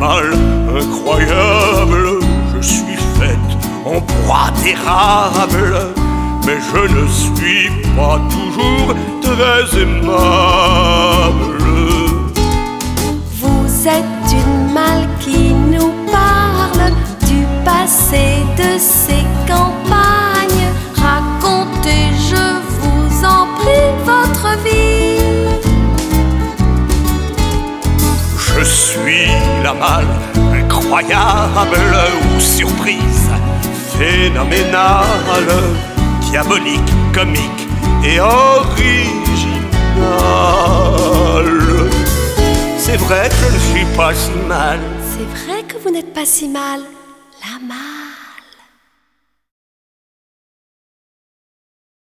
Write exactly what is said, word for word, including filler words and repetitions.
mal incroyable. Je suis faite en proie d'érable, mais je ne suis pas toujours très aimable. Vous êtes une malle qui nous parle du passé de ces campagnes. Racontez, je vous en prie, votre vie. Je suis la malle incroyable ou surprise phénoménale, diabolique, comique et originale. C'est vrai que je ne suis pas si mal. C'est vrai que vous n'êtes pas si mal, la malle.